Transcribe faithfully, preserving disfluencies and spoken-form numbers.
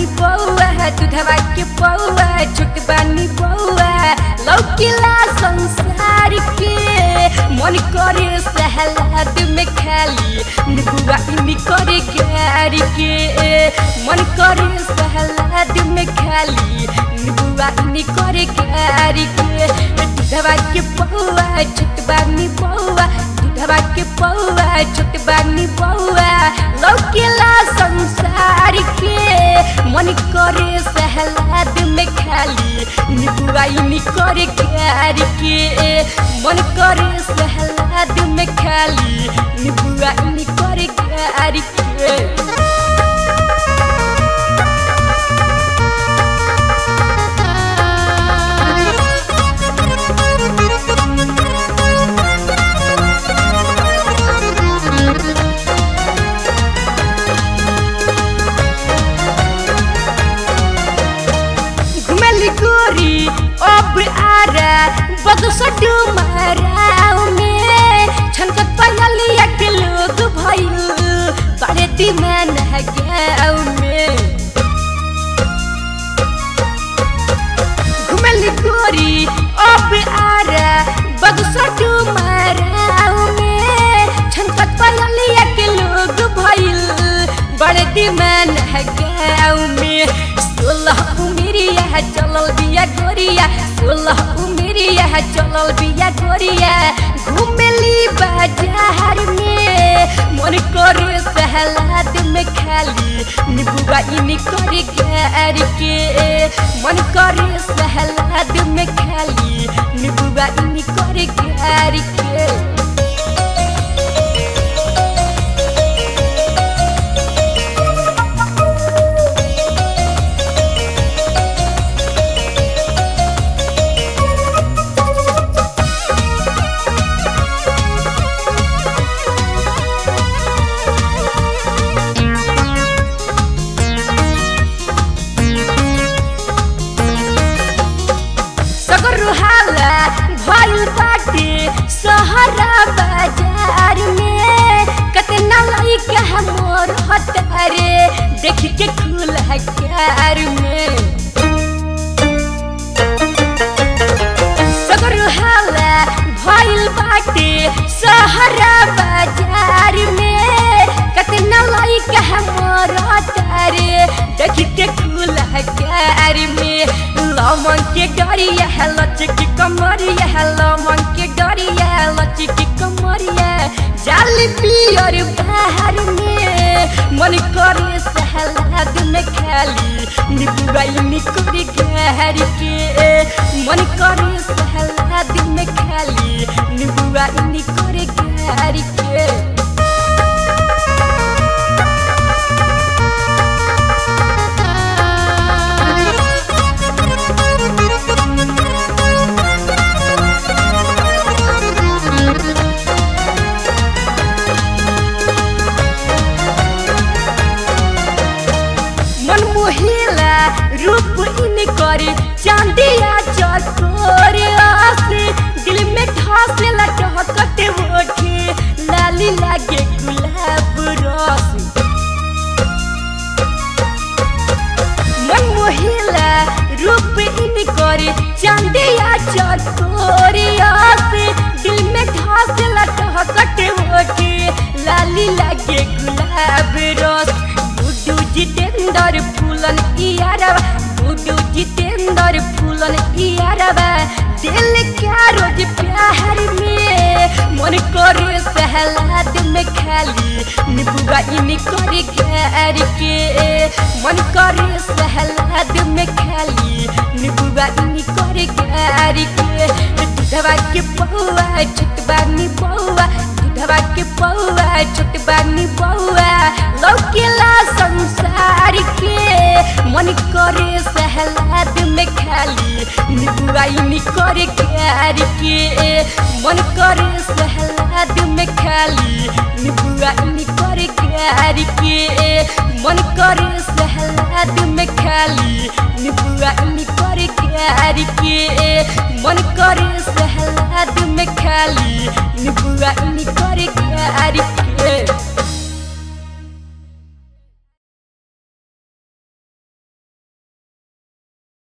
बौआ दूधवा के पौआ छोट बानी बौआ लौकिला संसार के मन करे सहलाद में खाली निबुआ इनी करे गार के मन करे सहलाद में खाली निबुआ इनी करे गार के दूधवा के पौआ छोट बानी बौआ दूधवा के पौआ छोट बानी बौआ लौकिला संसार के मन करे सहलाद में खाली निबुआ इनी करे गार के मन करे सहलाद में खाली निबुआ इनी करे गार के गोरी अब आरा बगसटू माराव में छनकत पहलिया के लोग भइल बड़े दीवान है गाँव में घुमल गोरी अब आरा बगसटू माराव में छनकत पहलिया के लोग भइल बड़े दीवान है गाँव में सोलह उमेरिया है चलल बिया गोरिया सोलह उमेरिया है चलल बिया गोरिया घूमेली बाजार में मन करे सहलाद में खाली निबुआ इनी करे गार के मन करे सहलाद में खाली निबुआ इनी करे गार के भइल बाटे सहरा बाजार में कतना लइका हमर हतारे देख के खुल हकार में सगर हाला भइल बाटे सहरा बाजार में कतना लइका हमर हतारे देख के खुल हकार में लमन के डरिया है लचकी कमरिया है लमन के डरिया लचकी कमरिया जाल पियर बाहर में मन करे सहलाद में खाली निबुआ इनी करे गार के मन करे सहलाद में खाली निबुआ इनी करे गार के मोहिला रूप इन करे चांदिया चकोर आसे दिल में ठास लटकते ओठे लाली लागे गुलाब रस मन मोहिला रूप इन करे चांदिया चकोर आसे दिल में ठास लटकते ओठे लाली लागे गुलाब रस जितेंद्र फूलन इयारबा बुडू जितेंद्र फूलन इयारबा दिल क्या रोज प्यार में मन करे सहलाद में खाली निबुआ इनी करे गार के मन करे सहलाद में खाली निबुआ इनी करे गार के दूधवा के पौआ छोट बानी बौआ दूधवा के पौआ छोट बानी बौआ लौकिला संसार के मन करे सहलाद में खाली निबुआ इनी करे गार के मन करे सहलाद में खाली निबुआ इनी करे गार के मन करे सहलाद में खाली निबुआ इनी करे गार के मन करे सहलाद में खाली निबुआ इनी करे गार के